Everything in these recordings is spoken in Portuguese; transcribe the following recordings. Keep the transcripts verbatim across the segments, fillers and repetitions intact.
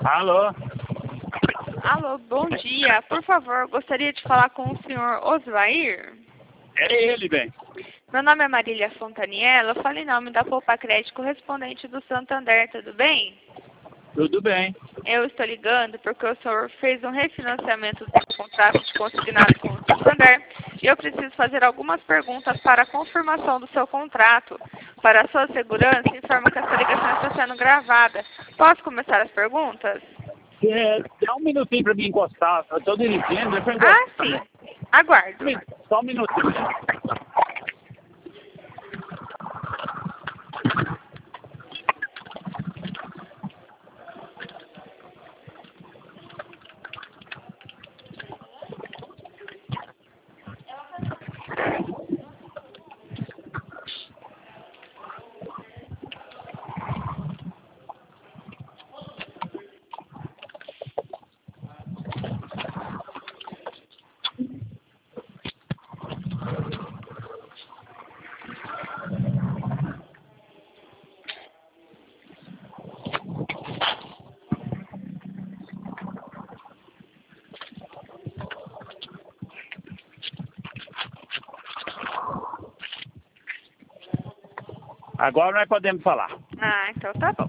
Alô? Alô, bom dia. Por favor, gostaria de falar com o senhor Osvair. É ele, bem. Meu nome é Marília Fontaniello. Eu falo em nome da Poupa Crédito correspondente do Santander, tudo bem? Tudo bem. Eu estou ligando porque o senhor fez um refinanciamento do contrato de consignado com o Santander e eu preciso fazer algumas perguntas para a confirmação do seu contrato. Para a sua segurança, informo que essa ligação está sendo gravada. Posso começar as perguntas? É, dá um minutinho para me encostar. Eu estou dirigindo, deixa eu Ah, encostar. sim. Aguardo. Só um minutinho. Agora nós podemos falar. Ah, então tá bom.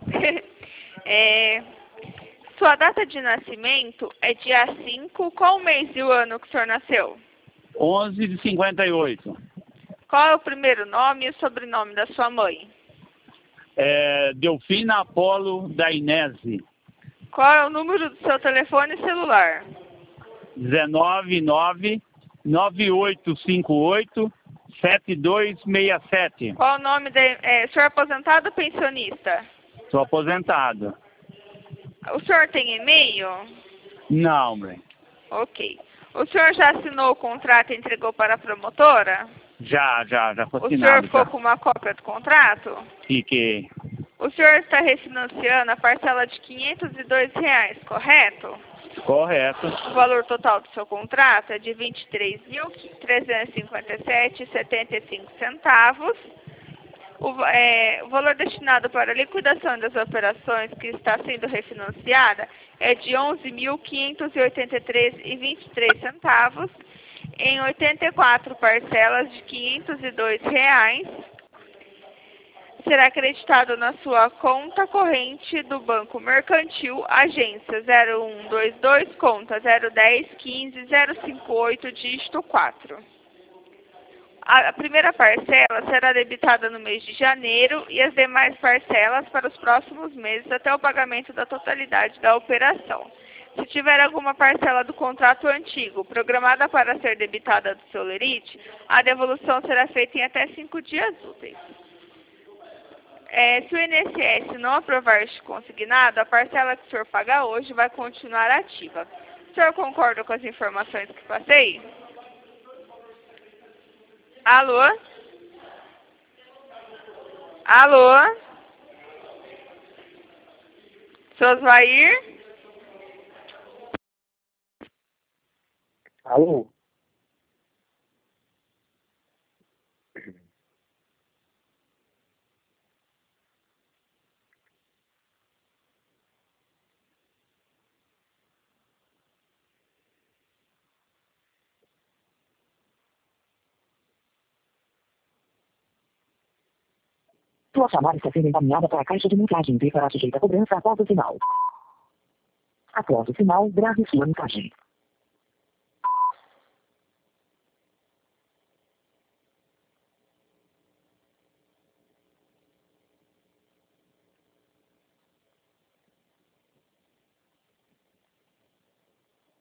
É, sua data de nascimento é dia cinco. Qual o mês e o ano que o senhor nasceu? onze de cinquenta e oito. Qual é o primeiro nome e o sobrenome da sua mãe? É, Delfina Apolo da Inese. Qual é o número do seu telefone celular? dezenove nove nove oito cinco oito sete dois seis sete. Qual o nome de... É, o senhor é aposentado ou pensionista? Sou aposentado. O senhor tem e-mail? Não, bem. Ok. O senhor já assinou o contrato e entregou para a promotora? Já, já, já foi O senhor assinado. ficou Já. com uma cópia do contrato? Fiquei. O senhor está refinanciando a parcela de quinhentos e dois reais, correto? Correto. O valor total do seu contrato é de vinte e três mil trezentos e cinquenta e sete reais e setenta e cinco centavos. O, é, o valor destinado para a liquidação das operações que está sendo refinanciada é de onze mil quinhentos e oitenta e três reais e vinte e três centavos em oitenta e quatro parcelas de quinhentos e dois reais. Será acreditado na sua conta corrente do Banco Mercantil, agência zero um dois dois, conta zero um zero um cinco zero cinco oito, dígito quatro. A primeira parcela será debitada no mês de janeiro e as demais parcelas para os próximos meses até o pagamento da totalidade da operação. Se tiver alguma parcela do contrato antigo programada para ser debitada do seu lerite, a devolução será feita em até cinco dias úteis. É, se o I N S S não aprovar este consignado, a parcela que o senhor paga hoje vai continuar ativa. O senhor concorda com as informações que passei? Alô? Alô? Seu Osvair? Alô? Sua chamada está sendo encaminhada para a caixa de mensagem e será sujeita a cobrança após o sinal. Após o sinal, grave sua mensagem.